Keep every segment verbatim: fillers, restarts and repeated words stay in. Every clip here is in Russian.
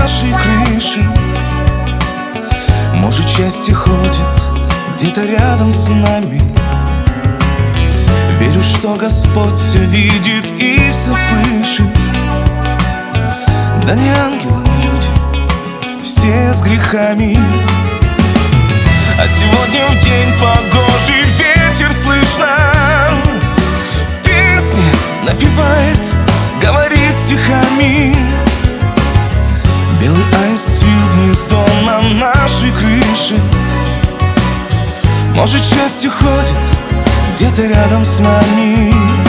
нашей крыше. Может, счастье ходит где-то рядом с нами. Верю, что Господь все видит и все слышит. Да не ангелы мы люди, все с грехами. А сегодня в день погожий ветер слышно, песни напевает, говорит стихами. Белый аист свил гнездо на нашей крыше. Может, счастье ходит где-то рядом с нами.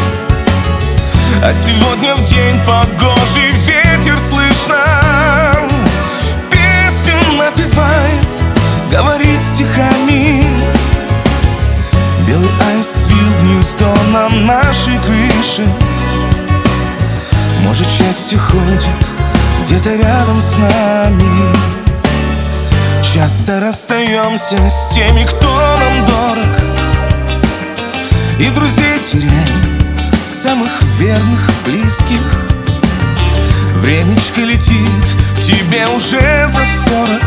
А сегодня в день погожий ветер слышно, песню напевает, говорит стихами. Белый аист свил гнездо на нашей крыше. Может, счастье ходит где-то рядом с нами. Часто расстаемся с теми, кто нам дорог, и друзей теряем, самых верных, близких. Времечко летит, тебе уже за сорок.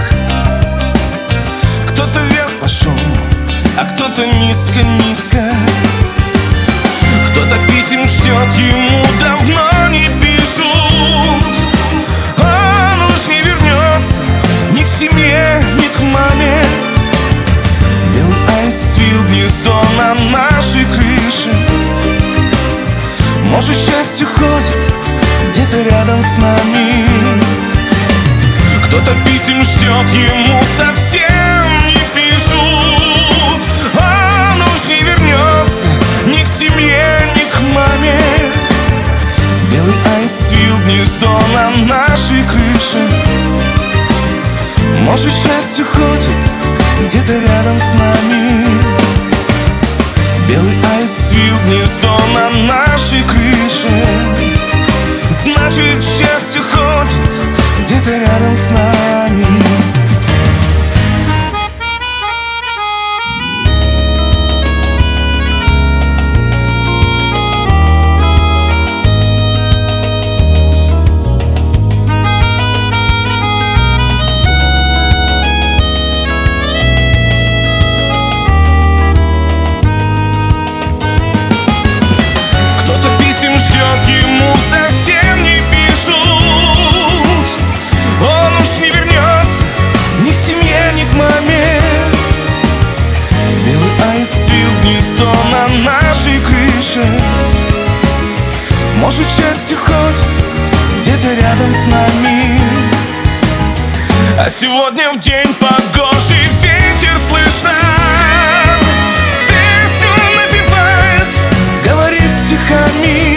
Кто-то вверх пошел, а кто-то низко-низко. Кто-то писем ждет, ему давно не пишут. Он уж не вернется ни к семье, ни к маме. Белый аист свил гнездо на нашей крыше. Может, счастье ходит где-то рядом с нами. Кто-то писем ждет, ему совсем не пишут. Он уж не вернется ни к семье, ни к маме. Белый аист свил гнездо на нашей крыше. Может, счастье ходит где-то рядом с нами. Белый аист свил гнездо на нашей крыше. Значит, счастье ходит где-то рядом с нами. Ему совсем не пишут. Он уж не вернется ни к семье, ни к маме. Белый аист свил гнездо на нашей крыше. Может, счастье ходит где-то рядом с нами. А сегодня в день погожий ветер слышно, песню напевает, говорит стихами.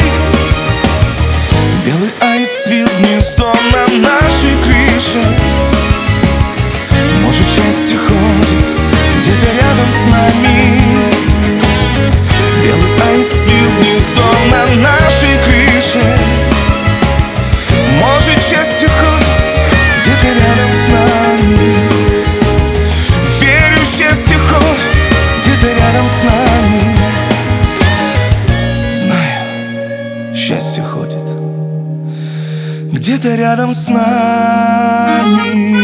Белый аист свил гнездо на нашей крыше. Может, счастье ходит где-то рядом с нами. Белый аист свил гнездо на нашей крыше. Может, счастье ходит где-то рядом с нами. Верю, счастье ходит где-то рядом с нами. Знаю, счастье ходит где-то рядом с нами.